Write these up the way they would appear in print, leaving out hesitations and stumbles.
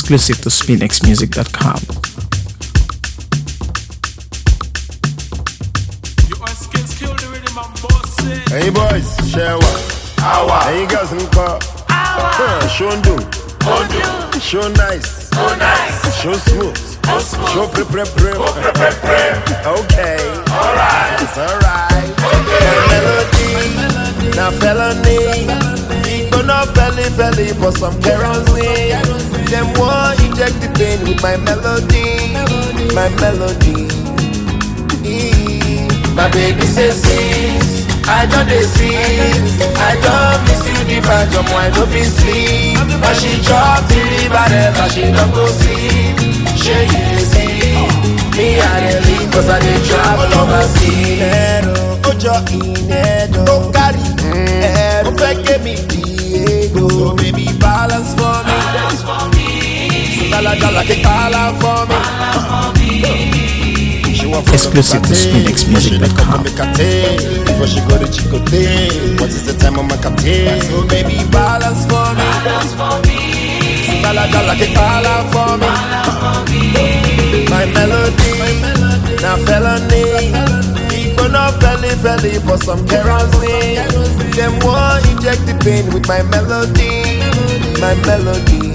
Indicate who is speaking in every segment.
Speaker 1: Exclusive to SpinXmusic.com.
Speaker 2: Hey boys, share one. Hey girls in car. Show them. Show nice. Show smooth. Show pre. Okay. Alright. My melody, now felony. Gonna belly for some kerosene. Them want inject the pain with my melody. My melody. My baby says sis, I don't see. I don't miss you the badge of why don't be sleep. But she drop to the barrel, she don't go sleep. She you see me I leave cause I dey travel overseas. Ojo inedo, don't carry don't forget me Diego. So baby balance for me. So gala ke kala for me.
Speaker 1: Exclusive to SpinXmusic.com.
Speaker 2: Before she go to Chicote, what is the time on my captain? So baby balance for me. So gala ke kala for me. My melody, now felony. People not belly for some kerosene. Them want inject the pain with my melody. My melody.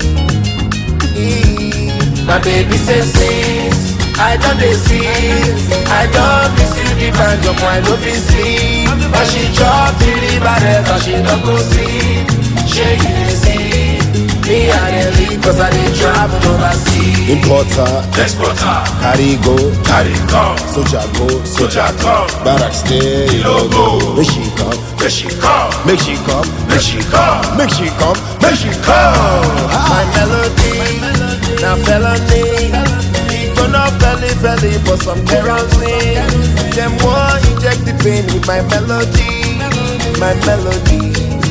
Speaker 2: My baby says sis, I don't see. I don't miss you the band of why no be sleep. But she drop to the barrel, she don't go sleep. She you see me I leave cause I dey travel overseas. Importer,
Speaker 3: Exporter,
Speaker 2: carry go, soldier go, barrack stay,
Speaker 3: logo.
Speaker 2: Make she come,
Speaker 3: Where she come,
Speaker 2: make she come,
Speaker 3: where she come,
Speaker 2: make she come, make she come. My melody, now felony. Gonna belly for some kerosene. Them want inject the pain with my melody. My melody.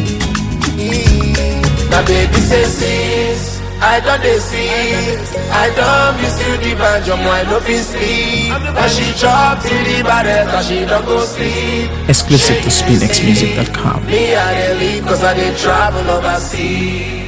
Speaker 2: My baby says sis, I don't see. I don't miss you the band, why no be sleep. And she drop to the barrel, she don't go sleep.
Speaker 1: Exclusive to SpinXmusic.com.
Speaker 2: Me I dey leave cause I dey travel overseas.